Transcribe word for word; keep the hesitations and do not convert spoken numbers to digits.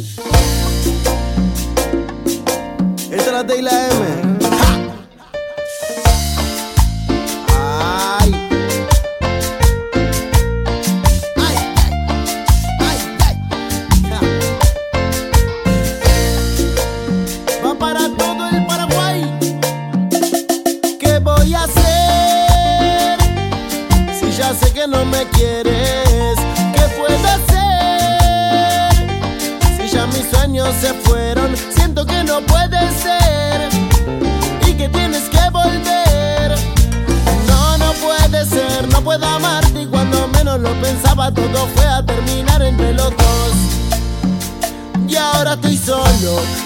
Esta es la T y la M. ¡Ja! Ay. Ay, ay, ay, ay. Ja. Va para todo el Paraguay. ¿Qué voy a hacer si ya sé que no me quieres? ¿Qué puedo hacer si ya mis sueños se fueron? Siento que no puede ser y que tienes que volver. No, no puede ser, no puedo amarte, y cuando menos lo pensaba todo fue a terminar entre los dos. Y ahora estoy solo,